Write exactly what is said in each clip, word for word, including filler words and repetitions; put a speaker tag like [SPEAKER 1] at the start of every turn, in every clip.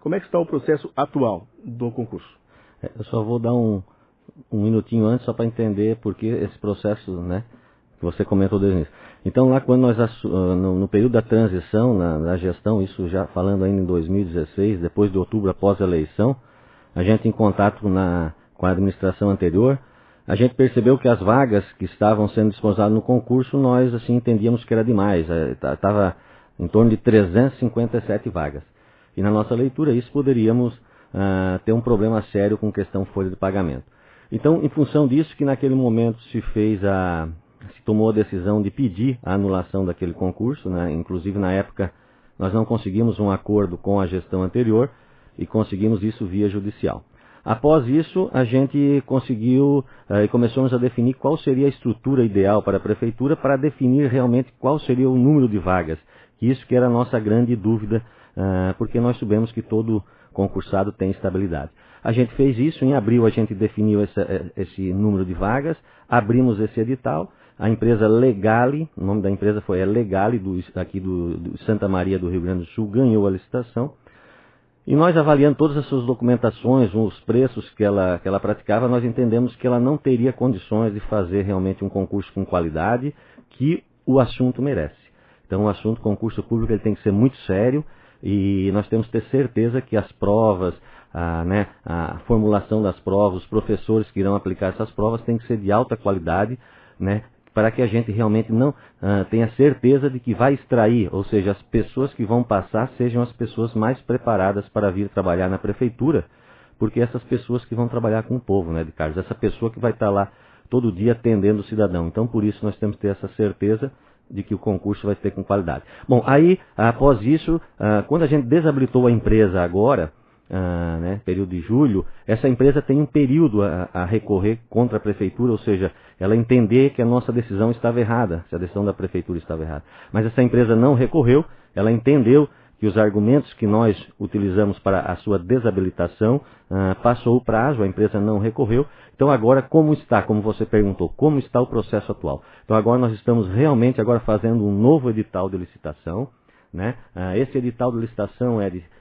[SPEAKER 1] Como é que está o processo atual do concurso?
[SPEAKER 2] É, eu só vou dar um, um minutinho antes só para entender por que esse processo, né, que você comentou desde o início. Então, lá quando nós, no, no período da transição, na, na gestão, isso já falando ainda em dois mil e dezesseis, depois de outubro após a eleição, a gente em contato na, com a administração anterior, a gente percebeu que as vagas que estavam sendo disponibilizadas no concurso, nós assim entendíamos que era demais. Estava em torno de trezentas e cinquenta e sete vagas. E na nossa leitura, isso poderíamos uh, ter um problema sério com questão folha de pagamento. Então, em função disso, que naquele momento se fez a... se tomou a decisão de pedir a anulação daquele concurso, né? Inclusive na época nós não conseguimos um acordo com a gestão anterior e conseguimos isso via judicial. Após isso, a gente conseguiu e uh, começamos a definir qual seria a estrutura ideal para a prefeitura para definir realmente qual seria o número de vagas. Isso que era a nossa grande dúvida, uh, porque nós sabemos que todo concursado tem estabilidade. A gente fez isso, em abril a gente definiu essa, esse número de vagas, abrimos esse edital, a empresa Legale, o nome da empresa foi a Legale, do, aqui do, do Santa Maria do Rio Grande do Sul, ganhou a licitação. E nós avaliando todas as suas documentações, os preços que ela, que ela praticava, nós entendemos que ela não teria condições de fazer realmente um concurso com qualidade que o assunto merece. Então o assunto concurso público ele tem que ser muito sério e nós temos que ter certeza que as provas, a, né, a formulação das provas, os professores que irão aplicar essas provas têm que ser de alta qualidade, né, para que a gente realmente não uh, tenha certeza de que vai extrair, ou seja, as pessoas que vão passar sejam as pessoas mais preparadas para vir trabalhar na prefeitura, porque essas pessoas que vão trabalhar com o povo, né, de Carlos, essa pessoa que vai estar lá todo dia atendendo o cidadão. Então, por isso, nós temos que ter essa certeza de que o concurso vai ser com qualidade. Bom, aí, após isso, uh, quando a gente desabilitou a empresa agora, Uh, né, período de julho, essa empresa tem um período a, a recorrer contra a prefeitura, ou seja, ela entender que a nossa decisão estava errada, se a decisão da prefeitura estava errada. Mas essa empresa não recorreu, ela entendeu que os argumentos que nós utilizamos para a sua desabilitação uh, passou o prazo, a empresa não recorreu. Então agora como está, como você perguntou, como está o processo atual? Então agora nós estamos realmente agora fazendo um novo edital de licitação, né? Uh, esse edital de licitação é de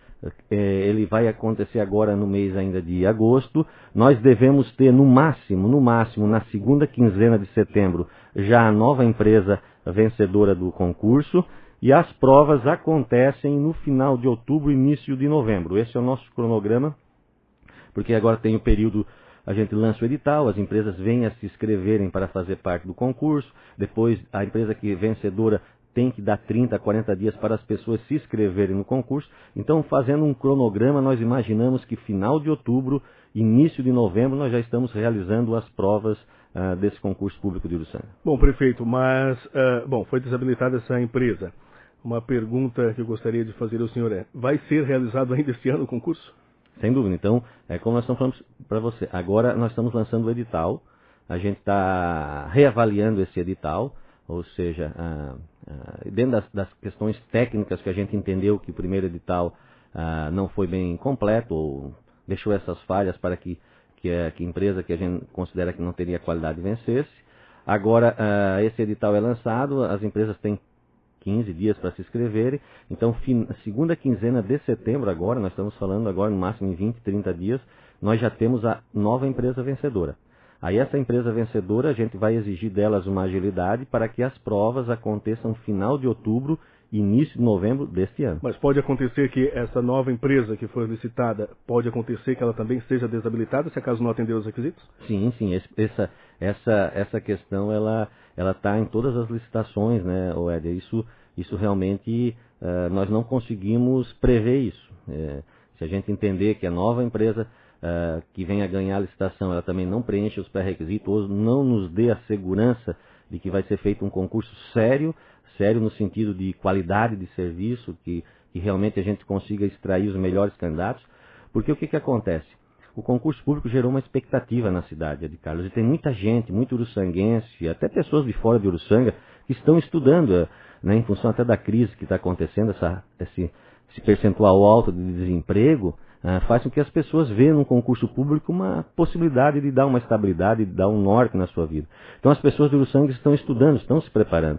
[SPEAKER 2] ele vai acontecer agora no mês ainda de agosto. Nós devemos ter no máximo, no máximo, na segunda quinzena de setembro, já a nova empresa vencedora do concurso. E as provas acontecem no final de outubro, início de novembro. Esse é o nosso cronograma, porque agora tem o período, a gente lança o edital, as empresas vêm a se inscreverem para fazer parte do concurso. Depois a empresa que é vencedora tem que dar trinta, quarenta dias para as pessoas se inscreverem no concurso. Então, fazendo um cronograma, nós imaginamos que final de outubro, início de novembro, nós já estamos realizando as provas uh, desse concurso público de Uruçanga.
[SPEAKER 1] Bom, prefeito, mas, uh, bom, foi desabilitada essa empresa. Uma pergunta que eu gostaria de fazer ao senhor é, vai ser realizado ainda este ano o concurso?
[SPEAKER 2] Sem dúvida. Então, é como nós estamos falando para você, agora nós estamos lançando o edital, a gente está reavaliando esse edital, ou seja, ah, ah, dentro das, das questões técnicas que a gente entendeu que o primeiro edital ah, não foi bem completo, ou deixou essas falhas para que, que, a, que a empresa que a gente considera que não teria qualidade vencesse. Agora, ah, esse edital é lançado, as empresas têm quinze dias para se inscreverem, então, fin, segunda quinzena de setembro agora, nós estamos falando agora no máximo em vinte, trinta dias, nós já temos a nova empresa vencedora. Aí essa empresa vencedora, a gente vai exigir delas uma agilidade para que as provas aconteçam final de outubro, início de novembro deste ano.
[SPEAKER 1] Mas pode acontecer que essa nova empresa que foi licitada, pode acontecer que ela também seja desabilitada, se acaso não atender os requisitos?
[SPEAKER 2] Sim, sim. Esse, essa, essa, essa questão, ela ela está em todas as licitações, né, Éder? Isso, isso realmente, uh, nós não conseguimos prever isso. É, se a gente entender que a nova empresa Uh, que venha a ganhar a licitação, ela também não preenche os pré-requisitos, ou não nos dê a segurança de que vai ser feito um concurso sério, sério no sentido de qualidade de serviço, que, que realmente a gente consiga extrair os melhores candidatos, porque o que, que acontece? O concurso público gerou uma expectativa na cidade de Carlos, e tem muita gente, muito uruçanguense, até pessoas de fora de Uruçanga, que estão estudando, né, em função até da crise que está acontecendo, essa, esse, esse percentual alto de desemprego, Uh, faz com que as pessoas vejam no concurso público uma possibilidade de dar uma estabilidade, de dar um norte na sua vida. Então as pessoas de Uruçanga estão estudando, estão se preparando. Então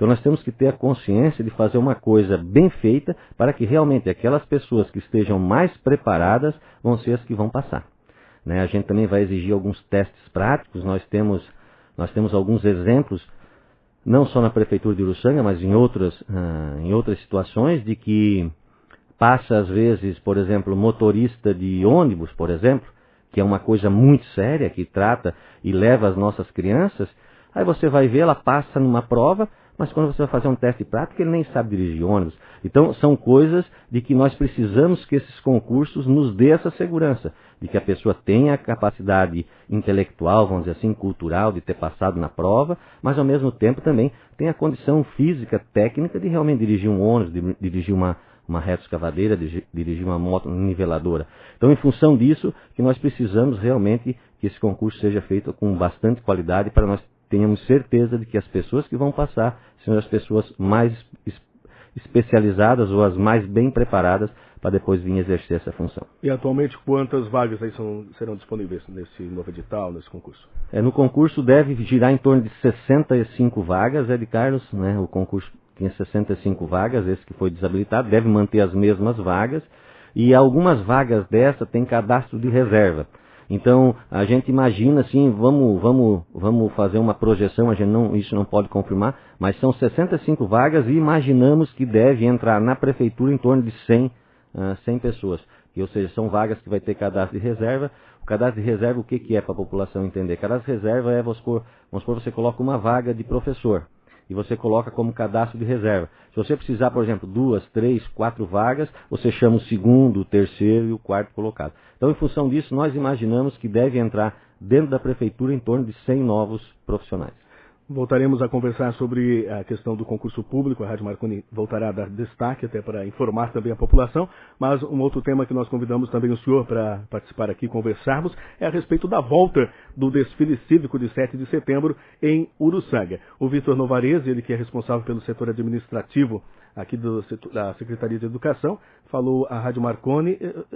[SPEAKER 2] Então nós temos que ter a consciência de fazer uma coisa bem feita para que realmente aquelas pessoas que estejam mais preparadas vão ser as que vão passar. Né? A gente também vai exigir alguns testes práticos, nós temos, nós temos alguns exemplos, não só na Prefeitura de Uruçanga, mas em outras, uh, em outras situações, de que passa às vezes, por exemplo, motorista de ônibus, por exemplo, que é uma coisa muito séria, que trata e leva as nossas crianças, aí você vai ver, ela passa numa prova, mas quando você vai fazer um teste prático, ele nem sabe dirigir ônibus. Então, são coisas de que nós precisamos que esses concursos nos dê essa segurança, de que a pessoa tenha a capacidade intelectual, vamos dizer assim, cultural, de ter passado na prova, mas ao mesmo tempo também tem a condição física, técnica, de realmente dirigir um ônibus, de dirigir uma, uma reta escavadeira, de dirigir uma moto niveladora. Então, em função disso, que nós precisamos realmente que esse concurso seja feito com bastante qualidade para nós tenhamos certeza de que as pessoas que vão passar são as pessoas mais especializadas ou as mais bem preparadas para depois vir exercer essa função.
[SPEAKER 1] E atualmente quantas vagas aí são, serão disponíveis nesse novo edital, nesse concurso?
[SPEAKER 2] É, no concurso deve girar em torno de sessenta e cinco vagas, Ed Carlos, né? O concurso tinha sessenta e cinco vagas, esse que foi desabilitado, deve manter as mesmas vagas, e algumas vagas dessa tem cadastro de reserva. Então, a gente imagina assim, vamos, vamos, vamos fazer uma projeção, a gente não, isso não pode confirmar, mas são sessenta e cinco vagas e imaginamos que deve entrar na prefeitura em torno de cem, uh, cem pessoas. E, ou seja, são vagas que vai ter cadastro de reserva. O cadastro de reserva, o que, que é para a população entender? Cadastro de reserva é, vamos supor, vamos supor, você coloca uma vaga de professor e você coloca como cadastro de reserva. Se você precisar, por exemplo, duas, três, quatro vagas, você chama o segundo, o terceiro e o quarto colocado. Então, em função disso, nós imaginamos que deve entrar dentro da prefeitura em torno de cem novos profissionais.
[SPEAKER 1] Voltaremos a conversar sobre a questão do concurso público. A Rádio Marconi voltará a dar destaque até para informar também a população. Mas um outro tema que nós convidamos também o senhor para participar aqui, conversarmos, é a respeito da volta do desfile cívico de sete de setembro em Uruçanga. O Vitor Novarese, ele que é responsável pelo setor administrativo aqui do, da Secretaria de Educação, falou à Rádio Marconi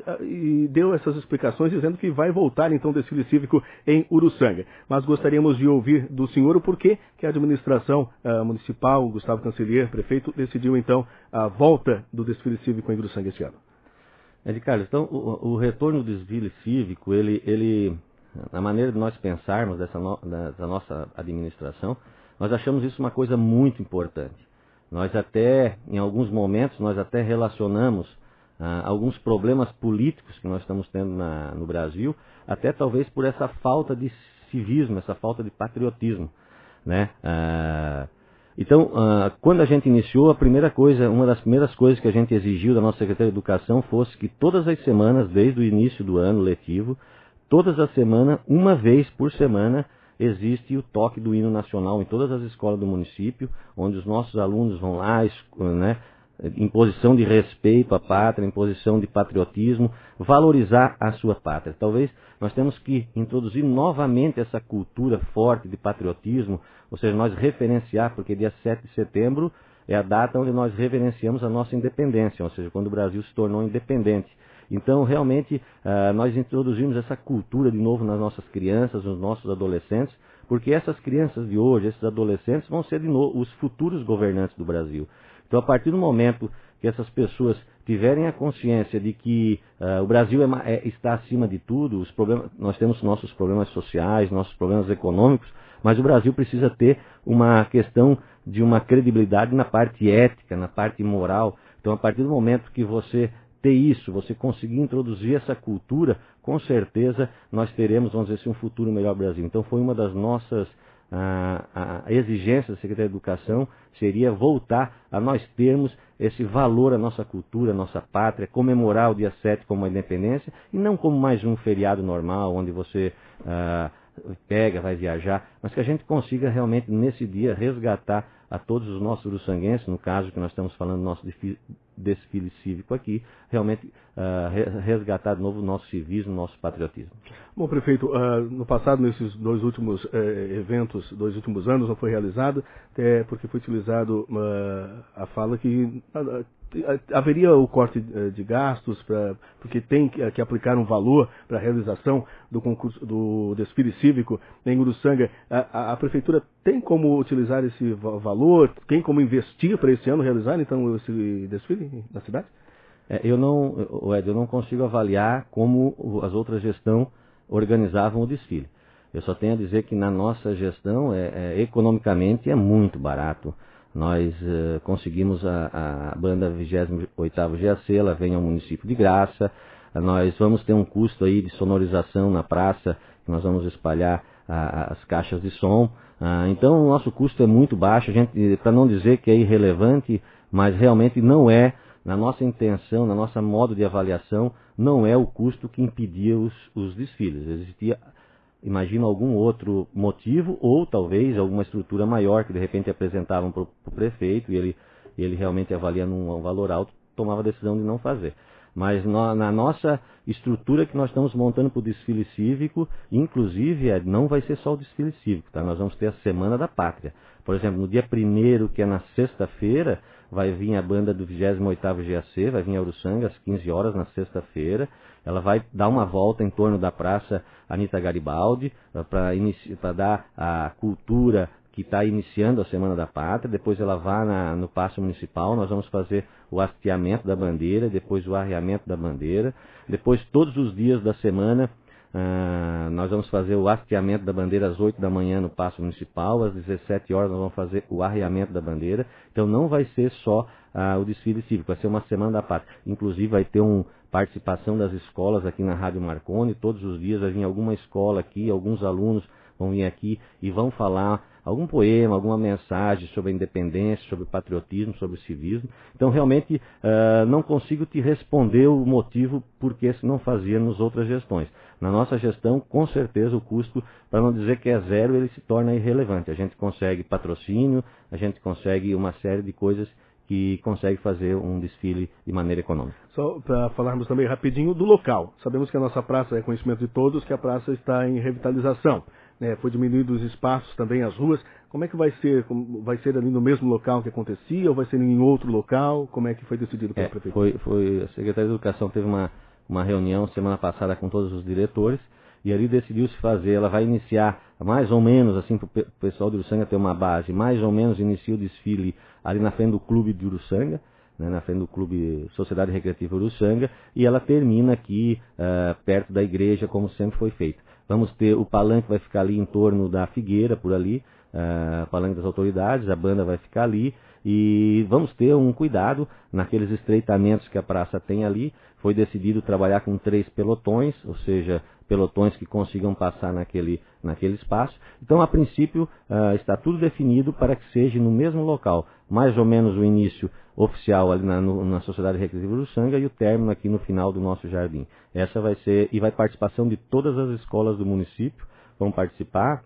[SPEAKER 1] e deu essas explicações dizendo que vai voltar então o desfile cívico em Uruçanga. Mas gostaríamos de ouvir do senhor o porquê que a administração uh, municipal, Gustavo Cancellier, prefeito, decidiu então a volta do desfile cívico em Uruçanga este ano.
[SPEAKER 2] Ed Carlos, então o, o retorno do desfile cívico, ele, ele, na maneira de nós pensarmos dessa no, da, da nossa administração, nós achamos isso uma coisa muito importante. Nós até, em alguns momentos, nós até relacionamos ah, alguns problemas políticos que nós estamos tendo na, no Brasil, até talvez por essa falta de civismo, essa falta de patriotismo, né? Ah, então, ah, quando a gente iniciou, a primeira coisa, uma das primeiras coisas que a gente exigiu da nossa Secretaria de Educação fosse que todas as semanas, desde o início do ano letivo, todas as semanas, uma vez por semana, existe o toque do hino nacional em todas as escolas do município, onde os nossos alunos vão lá, né, em posição de respeito à pátria, em posição de patriotismo, valorizar a sua pátria. Talvez nós temos que introduzir novamente essa cultura forte de patriotismo, ou seja, nós referenciar, porque dia sete de setembro é a data onde nós reverenciamos a nossa independência, ou seja, quando o Brasil se tornou independente. Então, realmente, uh, nós introduzimos essa cultura de novo nas nossas crianças, nos nossos adolescentes, porque essas crianças de hoje, esses adolescentes, vão ser de novo os futuros governantes do Brasil. Então, a partir do momento que essas pessoas tiverem a consciência de que uh, o Brasil é, é, está acima de tudo, os problemas, nós temos nossos problemas sociais, nossos problemas econômicos, mas o Brasil precisa ter uma questão de uma credibilidade na parte ética, na parte moral. Então, a partir do momento que você ter isso, você conseguir introduzir essa cultura, com certeza nós teremos, vamos dizer assim, um futuro melhor Brasil. Então foi uma das nossas ah, a exigências da Secretaria de Educação, seria voltar a nós termos esse valor à nossa cultura, à nossa pátria, comemorar o dia sete como uma independência, e não como mais um feriado normal, onde você ah, pega, vai viajar, mas que a gente consiga realmente nesse dia resgatar a todos os nossos uruçanguenses, no caso que nós estamos falando do nosso desfile cívico aqui, realmente uh, resgatar de novo o nosso civismo, o nosso patriotismo.
[SPEAKER 1] Bom, prefeito, uh, no passado, nesses dois últimos uh, eventos, dois últimos anos, não foi realizado, até porque foi utilizado uh, a fala que uh, haveria o corte de gastos, pra, porque tem que, que aplicar um valor para a realização do concurso do desfile cívico em Uruçanga. A, a, a prefeitura tem como utilizar esse valor? Tem como investir para esse ano realizar então esse desfile na cidade?
[SPEAKER 2] É, eu não, Ed, eu não consigo avaliar como as outras gestões organizavam o desfile. Eu só tenho a dizer que na nossa gestão, é, é, economicamente, é muito barato. Nós uh, conseguimos a, a banda vigésima oitava G A C, ela vem ao município de Graça. Nós vamos ter um custo aí de sonorização na praça, que nós vamos espalhar a, as caixas de som. Uh, então o nosso custo é muito baixo, para não dizer que é irrelevante, mas realmente não é, na nossa intenção, na nossa modo de avaliação, não é o custo que impedia os, os desfiles. Existia, imagino, algum outro motivo, ou talvez alguma estrutura maior que de repente apresentavam para o prefeito e ele, ele realmente avaliando um, um valor alto, tomava a decisão de não fazer. Mas no, na nossa estrutura que nós estamos montando para o desfile cívico, inclusive, Ed, não vai ser só o desfile cívico, tá? Nós vamos ter a Semana da Pátria. Por exemplo, no dia primeiro, que é na sexta-feira, vai vir a banda do vigésimo oitavo G A C, vai vir a Uruçanga às quinze horas na sexta-feira. Ela vai dar uma volta em torno da Praça Anita Garibaldi, para dar a cultura que está iniciando a Semana da Pátria. Depois ela vai na, no Paço Municipal, nós vamos fazer o hasteamento da bandeira, depois o arreamento da bandeira. Depois, todos os dias da semana, Uh, nós vamos fazer o hasteamento da bandeira às oito da manhã no Paço Municipal, às dezessete horas nós vamos fazer o arreamento da bandeira. Então não vai ser só uh, o desfile cívico, vai ser uma Semana da Pátria. Inclusive vai ter uma participação das escolas aqui na Rádio Marconi, todos os dias vai vir alguma escola aqui, alguns alunos vão vir aqui e vão falar algum poema, alguma mensagem sobre a independência, sobre o patriotismo, sobre o civismo. Então, realmente, uh, não consigo te responder o motivo por que isso não fazia nas outras gestões. Na nossa gestão, com certeza, o custo, para não dizer que é zero, ele se torna irrelevante. A gente consegue patrocínio, a gente consegue uma série de coisas que consegue fazer um desfile de maneira econômica.
[SPEAKER 1] Só para falarmos também rapidinho do local. Sabemos que a nossa praça é conhecimento de todos, que a praça está em revitalização. Né, foi diminuindo os espaços, também as ruas. Como é que vai ser? Vai ser ali no mesmo local que acontecia ou vai ser em outro local? Como é que foi decidido pelo
[SPEAKER 2] é,
[SPEAKER 1] prefeito?
[SPEAKER 2] Foi, foi, a Secretaria de Educação teve uma, uma reunião semana passada com todos os diretores e ali decidiu-se fazer. Ela vai iniciar mais ou menos, assim, para o pessoal de Uruçanga ter uma base, mais ou menos inicia o desfile ali na frente do Clube de Uruçanga, né, na frente do Clube Sociedade Recreativa Uruçanga, e ela termina aqui uh, perto da igreja, como sempre foi feito. Vamos ter, o palanque vai ficar ali em torno da Figueira, por ali, uh, palanque das autoridades, a banda vai ficar ali, e vamos ter um cuidado naqueles estreitamentos que a praça tem ali. Foi decidido trabalhar com três pelotões, ou seja, pelotões que consigam passar naquele, naquele espaço. Então, a princípio, uh, está tudo definido para que seja no mesmo local, mais ou menos o início oficial ali na, no, na Sociedade Recreativa Uruçanga e o término aqui no final do nosso jardim. Essa vai ser, e vai participação de todas as escolas do município, vão participar.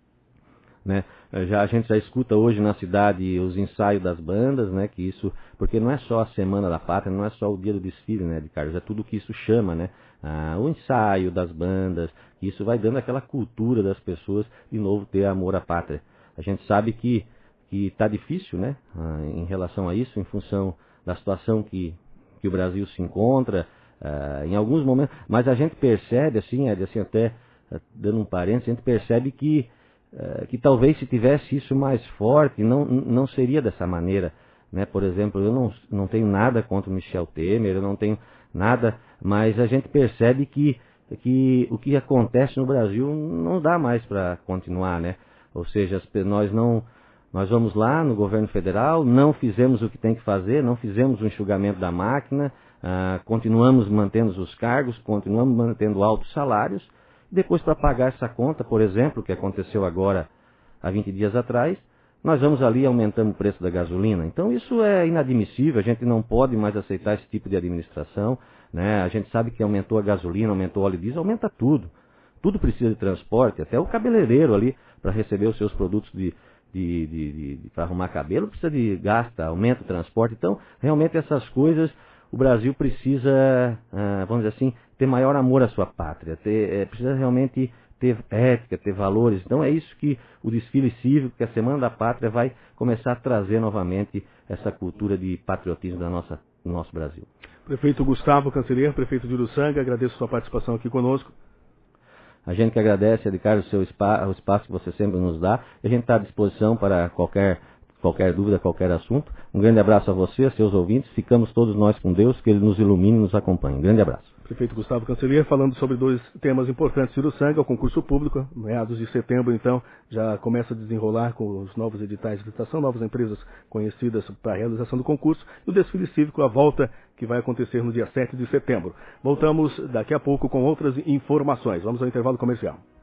[SPEAKER 2] Né? Já, a gente já escuta hoje na cidade os ensaios das bandas, né? Que isso, porque não é só a Semana da Pátria, não é só o dia do desfile, né, de Carlos, é tudo que isso chama, né? Ah, o ensaio das bandas, isso vai dando aquela cultura das pessoas de novo ter amor à pátria. A gente sabe que que está difícil, né, ah, em relação a isso, em função da situação que, que o Brasil se encontra, ah, em alguns momentos, mas a gente percebe, assim, assim até dando um parênteses, a gente percebe que Uh, que talvez se tivesse isso mais forte, não, não seria dessa maneira. Né? Por exemplo, eu não, não tenho nada contra o Michel Temer, eu não tenho nada, mas a gente percebe que, que o que acontece no Brasil não dá mais para continuar. Né? Ou seja, nós, não, nós vamos lá no governo federal, não fizemos o que tem que fazer, não fizemos o enxugamento da máquina, uh, continuamos mantendo os cargos, continuamos mantendo altos salários. Depois, para pagar essa conta, por exemplo, que aconteceu agora há vinte dias atrás, nós vamos ali e aumentamos o preço da gasolina. Então isso é inadmissível, a gente não pode mais aceitar esse tipo de administração. Né? A gente sabe que aumentou a gasolina, aumentou o óleo diesel, aumenta tudo. Tudo precisa de transporte, até o cabeleireiro ali, para receber os seus produtos de, de, de, de, de para arrumar cabelo, precisa de gasta, aumenta o transporte. Então, realmente essas coisas, o Brasil precisa, vamos dizer assim, ter maior amor à sua pátria, ter, é, precisa realmente ter ética, ter valores. Então é isso que o desfile cívico, que a Semana da Pátria vai começar a trazer novamente essa cultura de patriotismo da nossa no nosso Brasil.
[SPEAKER 1] Prefeito Gustavo Canceler, prefeito de Uruçanga, agradeço a sua participação aqui conosco.
[SPEAKER 2] A gente que agradece, Ricardo, o seu espaço, o espaço que você sempre nos dá, e a gente está à disposição para qualquer, qualquer dúvida, qualquer assunto. Um grande abraço a você, a seus ouvintes, ficamos todos nós com Deus, que Ele nos ilumine e nos acompanhe. Um grande abraço.
[SPEAKER 1] Prefeito Gustavo Canceler, falando sobre dois temas importantes de Uruçanga, o concurso público, meados de setembro, então, já começa a desenrolar com os novos editais de licitação, novas empresas conhecidas para a realização do concurso, e o desfile cívico, a volta que vai acontecer no dia sete de setembro. Voltamos daqui a pouco com outras informações. Vamos ao intervalo comercial.